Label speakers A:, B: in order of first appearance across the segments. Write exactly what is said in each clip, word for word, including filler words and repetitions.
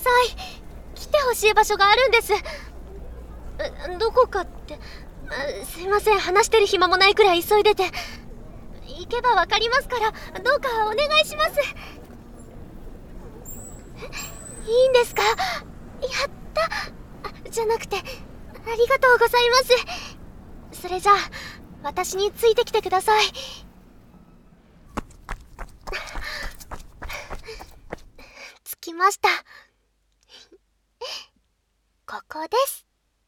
A: さい。来てほしい場所があるんです。どこかって。すいません、話してる暇もないくらい急いでて。行けばわかりますから、どうかお願いします。いいんですか？やったじゃなくて、ありがとうございます。それじゃあ私についてきてください。着きました。ここです。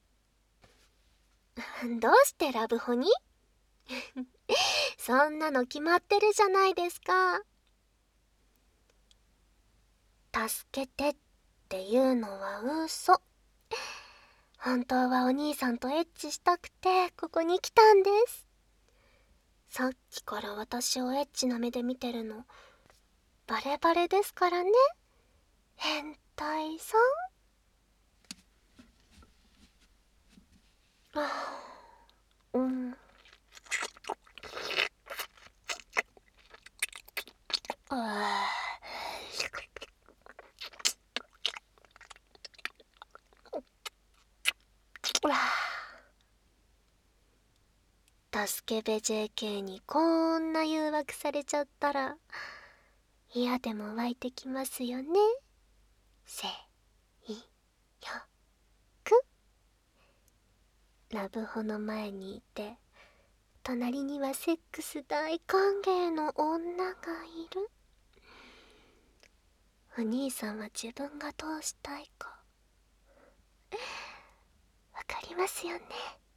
A: どうしてラブホに？そんなの決まってるじゃないですか。助けてっていうのは嘘。本当はお兄さんとエッチしたくてここに来たんです。さっきから私をエッチな目で見てるのバレバレですからね、変態さん。ああ、うん。ああ、助けべ ジェーケー にこんな誘惑されちゃったら嫌でも湧いてきますよね。せいよく。ラブホの前にいて隣にはセックス大歓迎の女がいる。お兄さんは自分がどうしたいかわかりますよね。